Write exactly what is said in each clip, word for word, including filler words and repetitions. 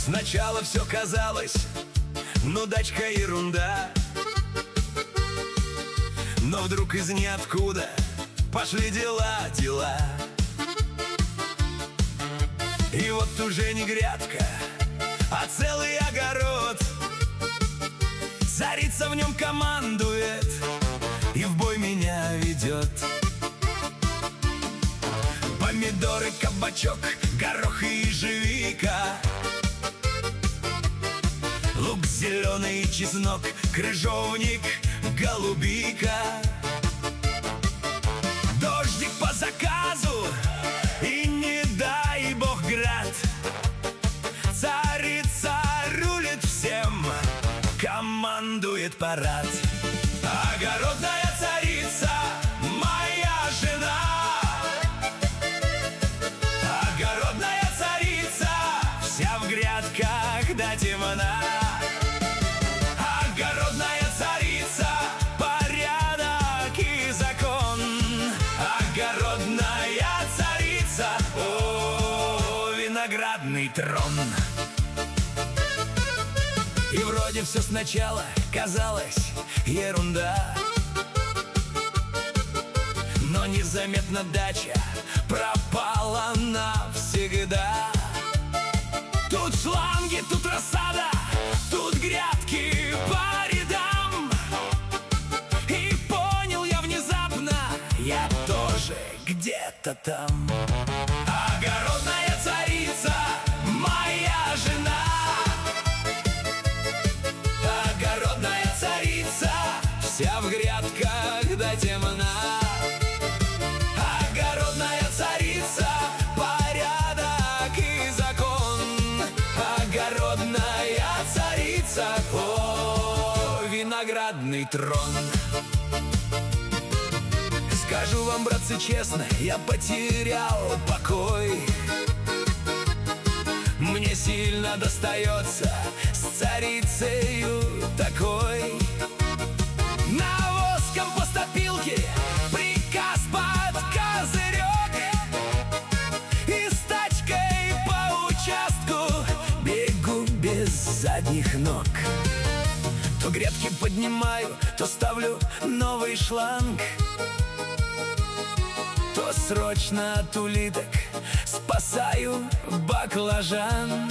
Сначала все казалось, ну дачка ерунда, но вдруг из ниоткуда пошли дела, дела. И вот уже не грядка, а целый огород. Царица в нем командует и в бой меня ведет. Помидоры, кабачок, горох и ежевика, лук зеленый, чеснок, крыжовник, голубика. Дождик по заказу и не дай бог град. Царица рулит всем, командует парад. Огородная царица, моя жена. Огородная царица, вся в грядках до темна. Огородная царица, порядок и закон. Огородная царица, о, виноградный трон. И вроде все сначала казалось ерунда, но незаметно дача пропала навсегда. Тут шланги, тут рассада, тут грядки по рядам. И понял я внезапно, я тоже где-то там. Огородная царица, моя жена. Огородная царица, вся в грядках до темна. Огородная царица, порядок и закон. Огородная царица, о, виноградный трон. Скажу вам, братцы, честно, я потерял покой. Мне сильно достается с царицею такой. Навоз, компостопилки, приказ под козырек. И с тачкой по участку бегу без задних ног. То грядки поднимаю, то ставлю новый шланг, то срочно от улиток спасаю баклажан.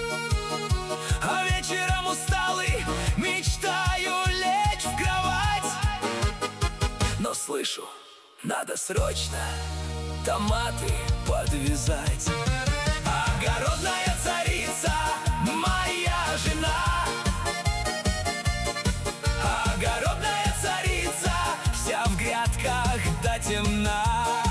А вечером усталый мечтаю лечь в кровать, но слышу, надо срочно томаты подвязать. Огородная царица, моя жена. Огородная царица, вся в грядках до темна.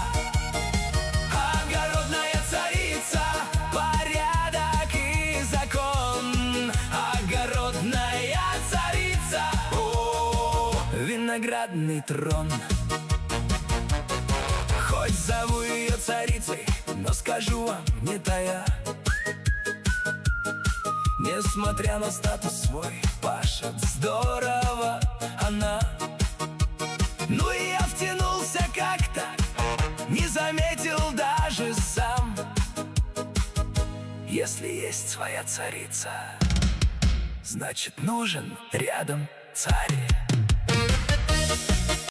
Огородная царица, порядок и закон. Огородная царица, о, виноградный трон. Хоть зову ее царицей, но скажу вам, не тая, несмотря на статус свой, пашет здорово она. Ну и я втянулся как-то, не заметил даже сам. Если есть своя царица, значит нужен рядом царь.